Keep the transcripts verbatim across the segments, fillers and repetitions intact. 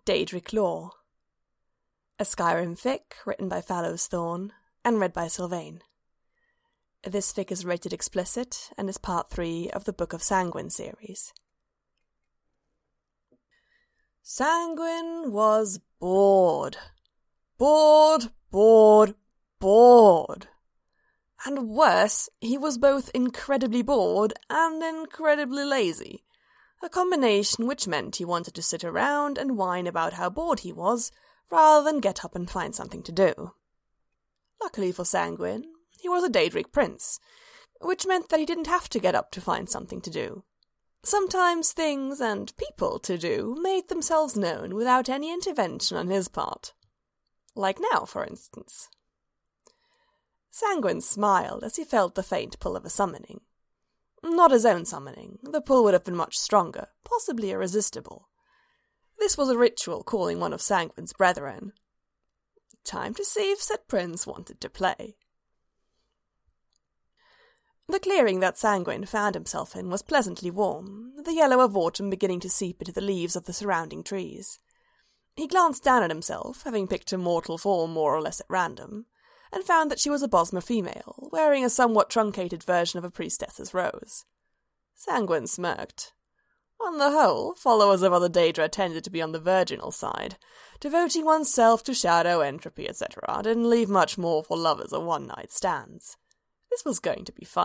Daedric Lore. A Skyrim fic written by Fallows Thorn and read by Sylvain. This fic is rated explicit and is part three of the Book of Sanguine series. Sanguine was bored. Bored, bored, bored. And worse, he was both incredibly bored and incredibly lazy. A combination which meant he wanted to sit around and whine about how bored he was, rather than get up and find something to do. Luckily for Sanguine, he was a Daedric prince, which meant that he didn't have to get up to find something to do. Sometimes things and people to do made themselves known without any intervention on his part. Like now, for instance. Sanguine smiled as he felt the faint pull of a summoning. Not his own summoning. The pull would have been much stronger, possibly irresistible. This was a ritual calling one of Sanguine's brethren. Time to see if said prince wanted to play. The clearing that Sanguine found himself in was pleasantly warm, the yellow of autumn beginning to seep into the leaves of the surrounding trees. He glanced down at himself, having picked a mortal form more or less at random, and found that she was a Bosmer female, wearing a somewhat truncated version of a priestess's rose. Sanguine smirked. On the whole, followers of other Daedra tended to be on the virginal side. Devoting oneself to shadow, entropy, et cetera didn't leave much more for lovers or one-night stands. This was going to be fun.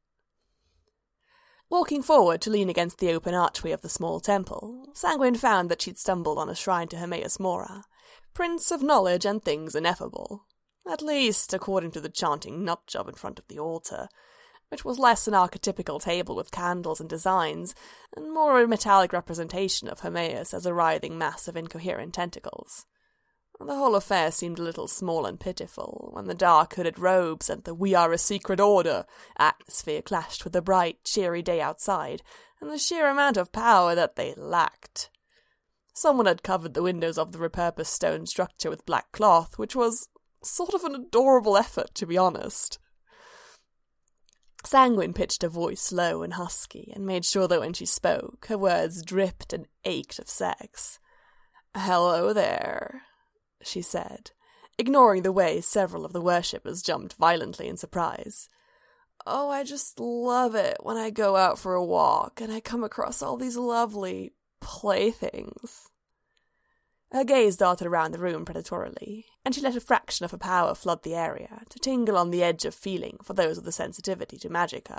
Walking forward to lean against the open archway of the small temple, Sanguine found that she'd stumbled on a shrine to Hermaeus Mora, prince of knowledge and things ineffable. At least, according to the chanting nutjob in front of the altar, which was less an archetypical table with candles and designs, and more a metallic representation of Hermaeus as a writhing mass of incoherent tentacles. The whole affair seemed a little small and pitiful, when the dark hooded robes and the "we are a secret order" atmosphere clashed with the bright, cheery day outside, and the sheer amount of power that they lacked. Someone had covered the windows of the repurposed stone structure with black cloth, which was sort of an adorable effort, to be honest. Sanguine pitched a voice low and husky, and made sure that when she spoke, her words dripped and ached of sex. "Hello there," she said, ignoring the way several of the worshippers jumped violently in surprise. "Oh, I just love it when I go out for a walk and I come across all these lovely playthings." Her gaze darted around the room predatorily, and she let a fraction of her power flood the area, to tingle on the edge of feeling for those with a sensitivity to magicka.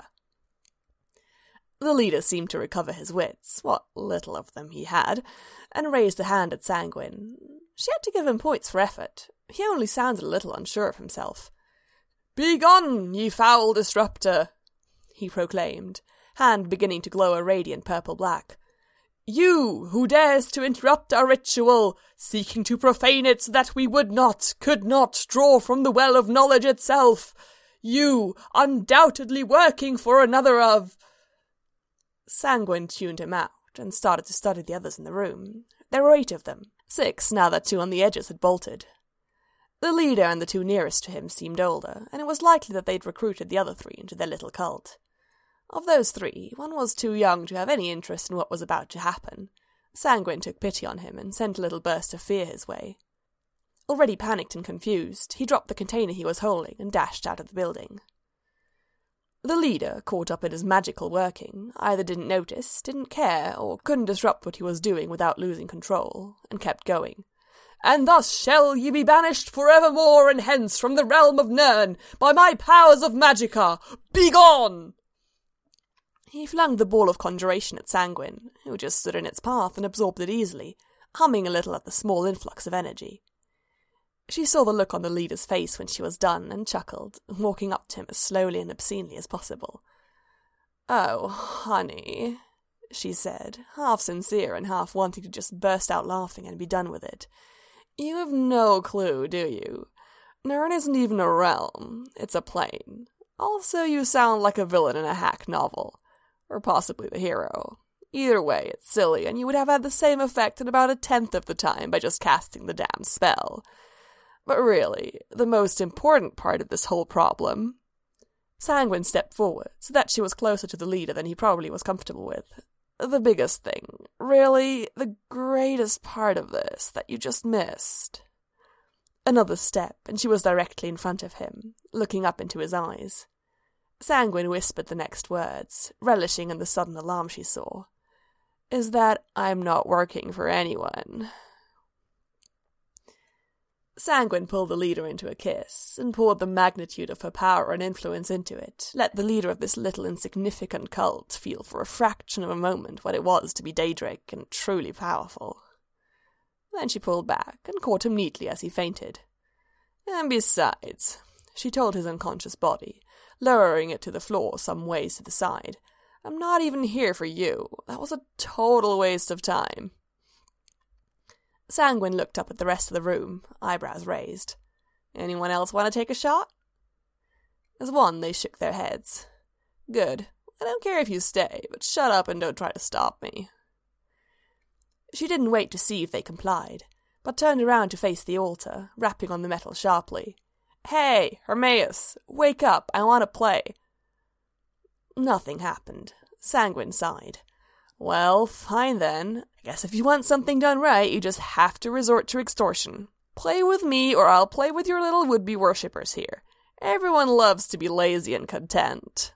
The leader seemed to recover his wits, what little of them he had, and raised a hand at Sanguine. She had to give him points for effort. He only sounded a little unsure of himself. "Begone, ye foul disruptor!" he proclaimed, hand beginning to glow a radiant purple-black. "You, who dares to interrupt our ritual, seeking to profane it so that we would not, could not, draw from the well of knowledge itself. You, undoubtedly working for another of—" Sanguine tuned him out, and started to study the others in the room. There were eight of them, six now that two on the edges had bolted. The leader and the two nearest to him seemed older, and it was likely that they'd recruited the other three into their little cult. Of those three, one was too young to have any interest in what was about to happen. Sanguine took pity on him and sent a little burst of fear his way. Already panicked and confused, he dropped the container he was holding and dashed out of the building. The leader, caught up in his magical working, either didn't notice, didn't care, or couldn't disrupt what he was doing without losing control, and kept going. "And thus shall ye be banished for evermore and hence from the realm of Nirn, by my powers of magicka! Begone!" He flung the ball of conjuration at Sanguine, who just stood in its path and absorbed it easily, humming a little at the small influx of energy. She saw the look on the leader's face when she was done, and chuckled, walking up to him as slowly and obscenely as possible. "Oh, honey," she said, half sincere and half wanting to just burst out laughing and be done with it. "You have no clue, do you? Nirn isn't even a realm, it's a plane. Also, you sound like a villain in a hack novel. Or possibly the hero. Either way, it's silly, and you would have had the same effect in about a tenth of the time by just casting the damn spell. But really, the most important part of this whole problem—" Sanguine stepped forward, so that she was closer to the leader than he probably was comfortable with. the biggest thing, really the greatest part of this that you just missed. Another step, and she was directly in front of him, looking up into his eyes. Sanguine whispered the next words, relishing in the sudden alarm she saw. Is that I'm not working for anyone. Sanguine pulled the leader into a kiss, and poured the magnitude of her power and influence into it, let the leader of this little insignificant cult feel for a fraction of a moment what it was to be Daedric and truly powerful. Then she pulled back, and caught him neatly as he fainted. And besides, she told his unconscious body, lowering it to the floor some ways to the side, I'm not even here for you. That was a total waste of time. Sanguine looked up at the rest of the room, eyebrows raised. Anyone else want to take a shot? As one, they shook their heads. Good. I don't care if you stay, but shut up and don't try to stop me. She didn't wait to see if they complied, but turned around to face the altar, rapping on the metal sharply. Hey, Hermaeus, wake up, I want to play. Nothing happened. Sanguine sighed. Well, fine then. I guess if you want something done right, you just have to resort to extortion. Play with me, or I'll play with your little would-be worshippers here. Everyone loves to be lazy and content.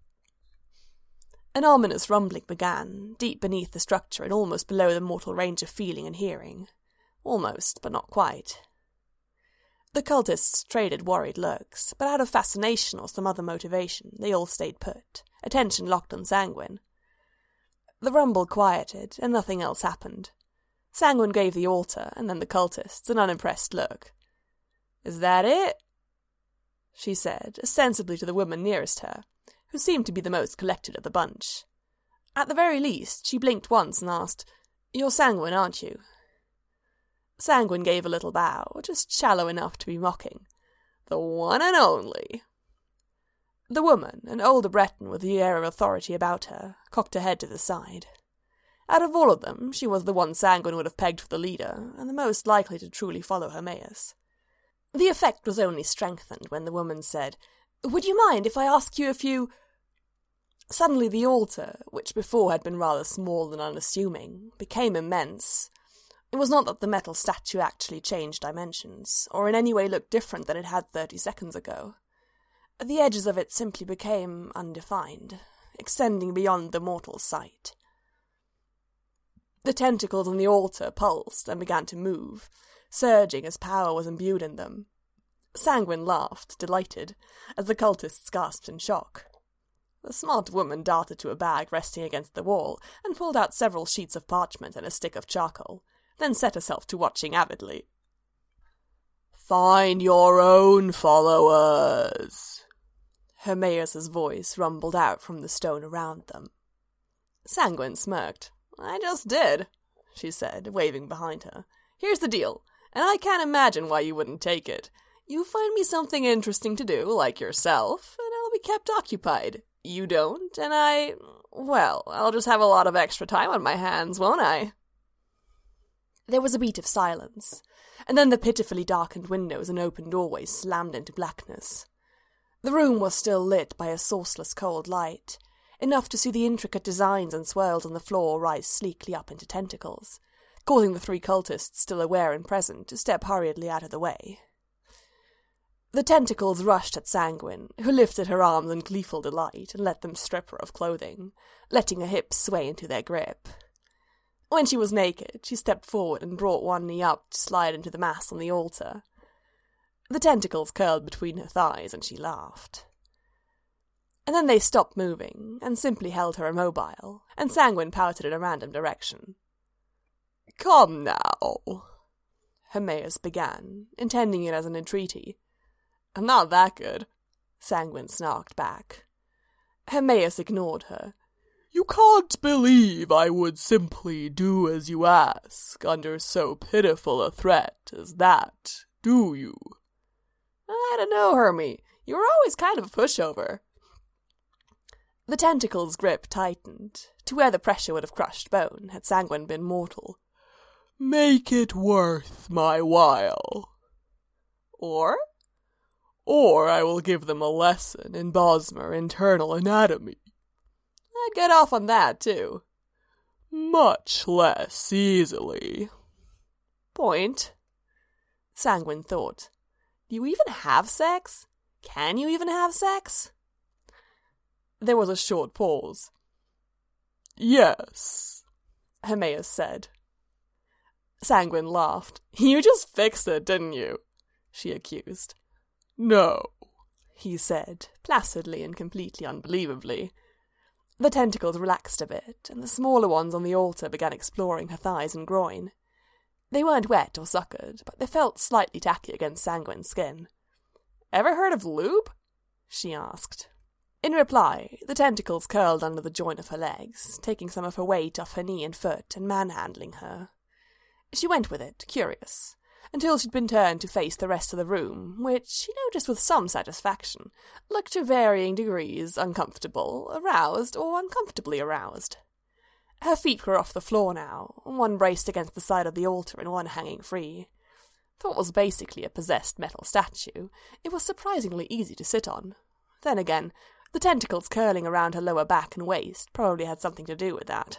An ominous rumbling began, deep beneath the structure and almost below the mortal range of feeling and hearing. Almost, but not quite. The cultists traded worried looks, but out of fascination or some other motivation, they all stayed put, attention locked on Sanguine. The rumble quieted, and nothing else happened. Sanguine gave the altar, and then the cultists, an unimpressed look. Is that it? She said, ostensibly to the woman nearest her, who seemed to be the most collected of the bunch. At the very least, she blinked once and asked, You're Sanguine, aren't you? Sanguine gave a little bow, just shallow enough to be mocking. The one and only. The woman, an older Breton with the air of authority about her, cocked her head to the side. Out of all of them, she was the one Sanguine would have pegged for the leader, and the most likely to truly follow Hermaeus. The effect was only strengthened when the woman said, Would you mind if I ask you a few... Suddenly the altar, which before had been rather small and unassuming, became immense. It was not that the metal statue actually changed dimensions, or in any way looked different than it had thirty seconds ago. The edges of it simply became undefined, extending beyond the mortal's sight. The tentacles on the altar pulsed and began to move, surging as power was imbued in them. Sanguine laughed, delighted, as the cultists gasped in shock. The smart woman darted to a bag resting against the wall and pulled out several sheets of parchment and a stick of charcoal, then set herself to watching avidly. Find your own followers. Hermaeus' voice rumbled out from the stone around them. Sanguine smirked. I just did, she said, waving behind her. Here's the deal, and I can't imagine why you wouldn't take it. You find me something interesting to do, like yourself, and I'll be kept occupied. You don't, and I... well, I'll just have a lot of extra time on my hands, won't I? There was a beat of silence, and then the pitifully darkened windows and open doorways slammed into blackness. The room was still lit by a sourceless cold light, enough to see the intricate designs and swirls on the floor rise sleekly up into tentacles, causing the three cultists still aware and present to step hurriedly out of the way. The tentacles rushed at Sanguine, who lifted her arms in gleeful delight and let them strip her of clothing, letting her hips sway into their grip. When she was naked, she stepped forward and brought one knee up to slide into the mass on the altar. The tentacles curled between her thighs, and she laughed. And then they stopped moving, and simply held her immobile, and Sanguine pouted in a random direction. Come now, Hermaeus began, intending it as an entreaty. I'm not that good, Sanguine snarked back. Hermaeus ignored her. You can't believe I would simply do as you ask under so pitiful a threat as that, do you? I don't know, Hermie. You were always kind of a pushover. The tentacle's grip tightened, to where the pressure would have crushed bone had Sanguine been mortal. Make it worth my while. Or? Or I will give them a lesson in Bosmer internal anatomy. I'd get off on that, too. Much less easily. Point? Sanguine thought. Do you even have sex? Can you even have sex? There was a short pause. Yes, Hermaeus said. Sanguine laughed. You just fixed it, didn't you? She accused. No, he said, placidly and completely unbelievably. The tentacles relaxed a bit, and the smaller ones on the altar began exploring her thighs and groin. They weren't wet or suckered, but they felt slightly tacky against Sanguine's skin. Ever heard of lube? She asked. In reply, the tentacles curled under the joint of her legs, taking some of her weight off her knee and foot and manhandling her. She went with it, curious, until she'd been turned to face the rest of the room, which, she noticed with some satisfaction, looked to varying degrees uncomfortable, aroused, or uncomfortably aroused. Her feet were off the floor now, one braced against the side of the altar and one hanging free. For what was basically a possessed metal statue, it was surprisingly easy to sit on. Then again, the tentacles curling around her lower back and waist probably had something to do with that.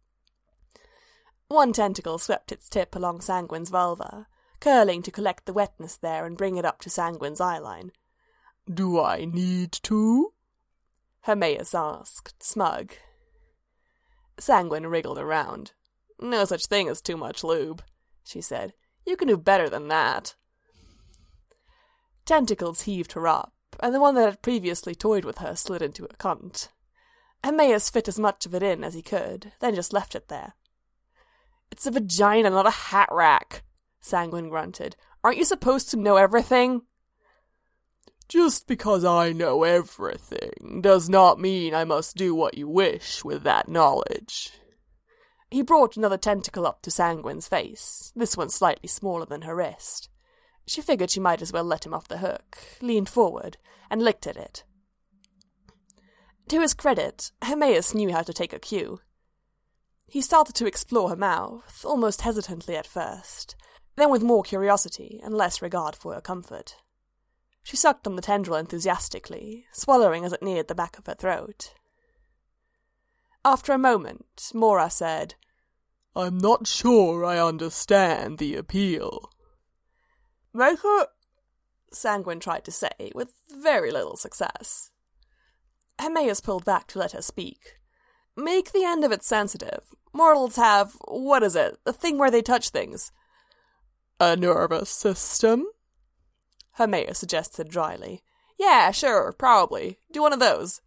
One tentacle swept its tip along Sanguine's vulva, curling to collect the wetness there and bring it up to Sanguine's eyeline. Do I need to? Hermaeus asked, smug. Sanguine wriggled around. No such thing as too much lube, she said. You can do better than that. Tentacles heaved her up, and the one that had previously toyed with her slid into a cunt. Hermaeus fit as much of it in as he could, then just left it there. It's a vagina, not a hat rack, Sanguine grunted. Aren't you supposed to know everything? Just because I know everything does not mean I must do what you wish with that knowledge. He brought another tentacle up to Sanguine's face, this one slightly smaller than her wrist. She figured she might as well let him off the hook, leaned forward, and licked at it. To his credit, Hermaeus knew how to take a cue. He started to explore her mouth, almost hesitantly at first, then with more curiosity and less regard for her comfort. She sucked on the tendril enthusiastically, swallowing as it neared the back of her throat. After a moment, Mora said, I'm not sure I understand the appeal. Make her... Sanguine tried to say, with very little success. Hermaeus pulled back to let her speak. Make the end of it sensitive. Mortals have, what is it, the thing where they touch things? A nervous system? Hermaeus suggested dryly. Yeah, sure, probably. Do one of those.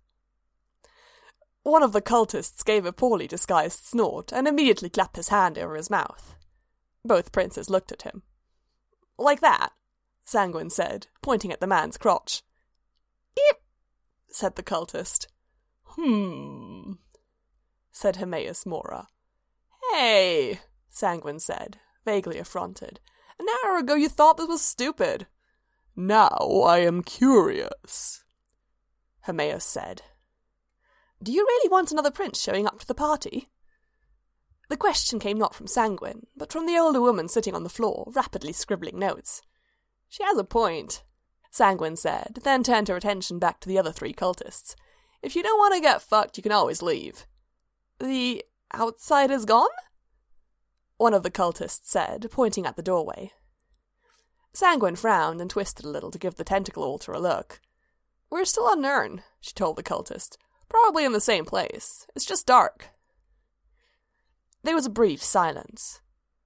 One of the cultists gave a poorly disguised snort and immediately clapped his hand over his mouth. Both princes looked at him. Like that, Sanguine said, pointing at the man's crotch. Eep, said the cultist. Hmm, said Hermaeus Mora. Hey, Sanguine said, vaguely affronted. An hour ago you thought this was stupid. Now I am curious, Hermaeus said. Do you really want another prince showing up to the party? The question came not from Sanguine, but from the older woman sitting on the floor, rapidly scribbling notes. She has a point, Sanguine said, then turned her attention back to the other three cultists. If you don't want to get fucked, you can always leave. The outside is gone? One of the cultists said, pointing at the doorway. Sanguine frowned and twisted a little to give the tentacle altar a look. We're still on Nirn, she told the cultist. Probably in the same place. It's just dark. There was a brief silence.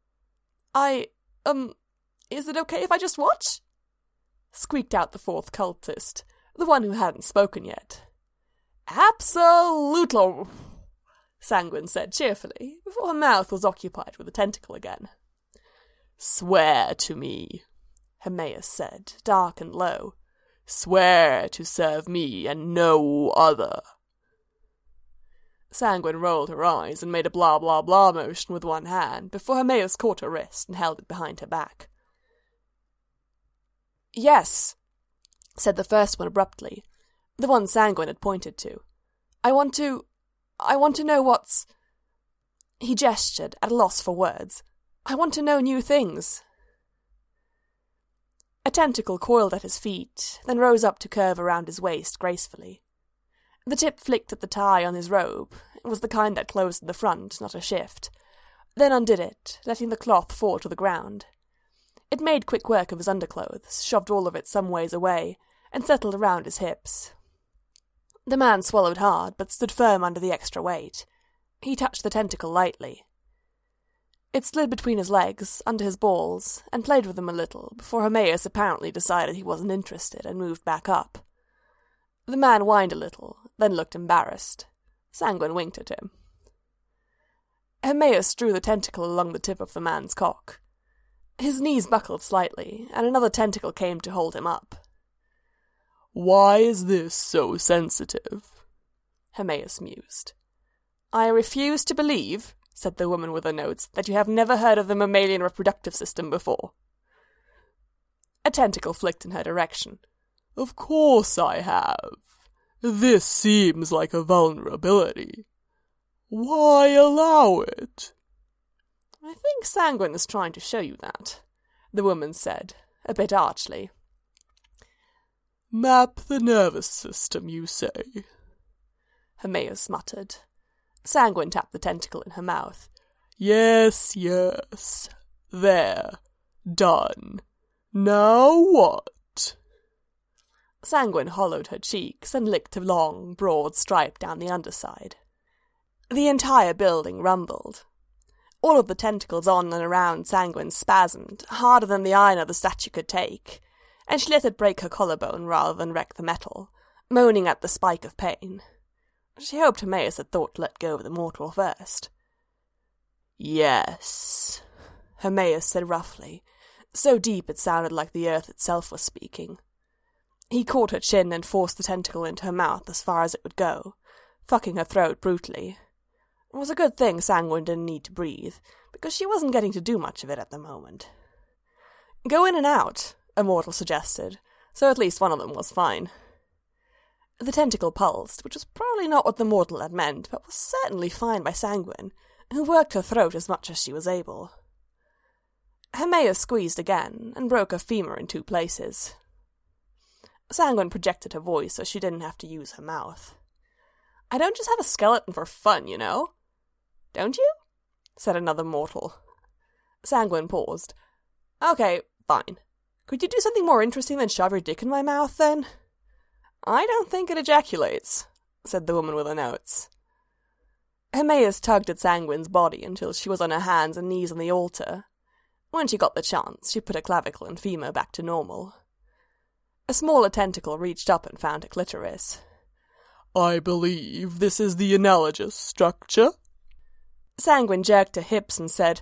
I, um, is it okay if I just watch? Squeaked out the fourth cultist, the one who hadn't spoken yet. Absolutely, Sanguine said cheerfully, before her mouth was occupied with the tentacle again. Swear to me, Hermaeus said, dark and low. Swear to serve me and no other. Sanguine rolled her eyes and made a blah-blah-blah motion with one hand before Hermaeus caught her wrist and held it behind her back. Yes, said the first one abruptly, the one Sanguine had pointed to. I want to... I want to know what's... He gestured, at a loss for words. I want to know new things. A tentacle coiled at his feet, then rose up to curve around his waist gracefully. The tip flicked at the tie on his robe, It was the kind that closed in the front, not a shift. Then undid it, letting the cloth fall to the ground. It made quick work of his underclothes, shoved all of it some ways away, and settled around his hips. The man swallowed hard, but stood firm under the extra weight. He touched the tentacle lightly. It slid between his legs, under his balls, and played with them a little, before Hermaeus apparently decided he wasn't interested and moved back up. The man whined a little, then looked embarrassed. Sanguine winked at him. Hermaeus drew the tentacle along the tip of the man's cock. His knees buckled slightly, and another tentacle came to hold him up. "Why is this so sensitive?" Hermaeus mused. "I refuse to believe," said the woman with the notes, "that you have never heard of the mammalian reproductive system before." A tentacle flicked in her direction. "Of course I have. This seems like a vulnerability. Why allow it?" "I think Sanguine is trying to show you that," the woman said, a bit archly. "Map the nervous system, you say?" Hermaeus muttered. Sanguine tapped the tentacle in her mouth. "Yes, yes. There. Done. Now what?" Sanguine hollowed her cheeks and licked a long, broad stripe down the underside. The entire building rumbled. All of the tentacles on and around Sanguine spasmed, harder than the iron of the statue could take, and she let it break her collarbone rather than wreck the metal, moaning at the spike of pain. She hoped Hermaeus had thought to let go of the mortal first. "Yes," Hermaeus said roughly, so deep it sounded like the earth itself was speaking. He caught her chin and forced the tentacle into her mouth as far as it would go, fucking her throat brutally. It was a good thing Sanguine didn't need to breathe, because she wasn't getting to do much of it at the moment. "Go in and out," a mortal suggested, so at least one of them was fine. The tentacle pulsed, which was probably not what the mortal had meant, but was certainly fine by Sanguine, who worked her throat as much as she was able. Hermaeus squeezed again, and broke her femur in two places. Sanguine projected her voice so she didn't have to use her mouth. "I don't just have a skeleton for fun, you know." "Don't you?" said another mortal. Sanguine paused. "Okay, fine. Could you do something more interesting than shove your dick in my mouth, then?" "I don't think it ejaculates," said the woman with the notes. Hermaeus tugged at Sanguine's body until she was on her hands and knees on the altar. When she got the chance, she put her clavicle and femur back to normal. A smaller tentacle reached up and found her clitoris. "I believe this is the analogous structure." Sanguine jerked her hips and said,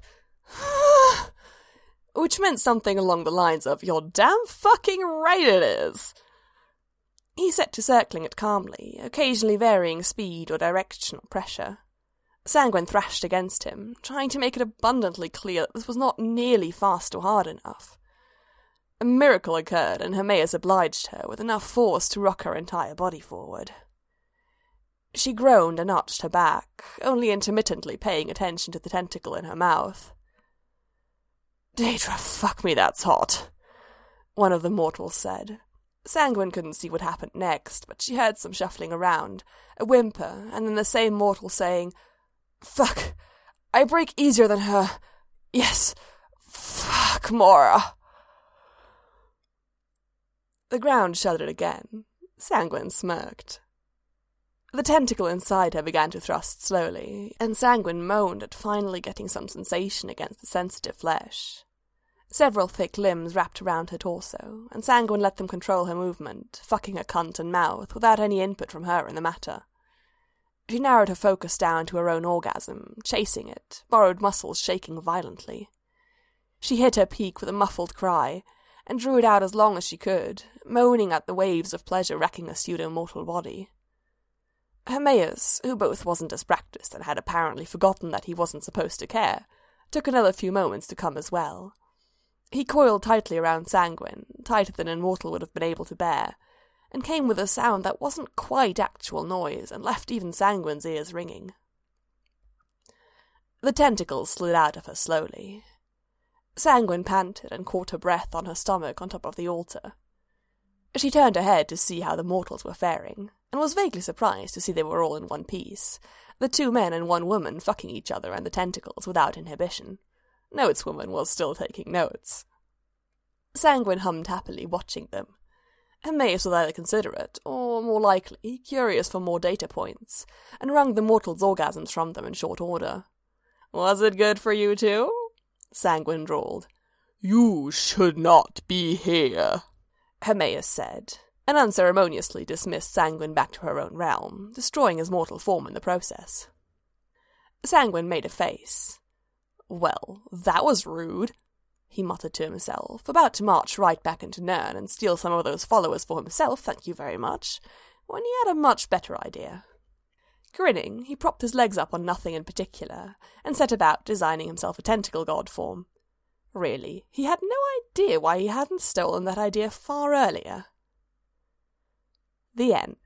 which meant something along the lines of, "You're damn fucking right it is." He set to circling it calmly, occasionally varying speed or directional pressure. Sanguine thrashed against him, trying to make it abundantly clear that this was not nearly fast or hard enough. A miracle occurred, and Hermaeus obliged her with enough force to rock her entire body forward. She groaned and arched her back, only intermittently paying attention to the tentacle in her mouth. "Daedra, fuck me, that's hot," one of the mortals said. Sanguine couldn't see what happened next, but she heard some shuffling around, a whimper, and then the same mortal saying, "Fuck, I break easier than her. Yes, fuck Mora." The ground shuddered again. Sanguine smirked. The tentacle inside her began to thrust slowly, and Sanguine moaned at finally getting some sensation against the sensitive flesh. Several thick limbs wrapped around her torso, and Sanguine let them control her movement, fucking her cunt and mouth without any input from her in the matter. She narrowed her focus down to her own orgasm, chasing it, borrowed muscles shaking violently. She hit her peak with a muffled cry, and drew it out as long as she could, moaning at the waves of pleasure wrecking her pseudo-mortal body. Hermaeus, who both wasn't as practiced and had apparently forgotten that he wasn't supposed to care, took another few moments to come as well. He coiled tightly around Sanguine, tighter than an immortal would have been able to bear, and came with a sound that wasn't quite actual noise and left even Sanguine's ears ringing. The tentacles slid out of her slowly. Sanguine panted and caught her breath on her stomach on top of the altar. She turned her head to see how the mortals were faring, and was vaguely surprised to see they were all in one piece, The two men and one woman fucking each other and the tentacles without inhibition. Noteswoman was still taking notes. Sanguine hummed happily, watching them. Hermaeus was either considerate, or more likely, curious for more data points, and wrung the mortal's orgasms from them in short order. "Was it good for you too?" Sanguine drawled. "You should not be here," Hermaeus said, and unceremoniously dismissed Sanguine back to her own realm, destroying his mortal form in the process. Sanguine made a face. "Well, that was rude," he muttered to himself, about to march right back into Nirn and steal some of those followers for himself, thank you very much, when he had a much better idea. Grinning, he propped his legs up on nothing in particular, and set about designing himself a tentacle god form. Really, he had no idea why he hadn't stolen that idea far earlier. The end.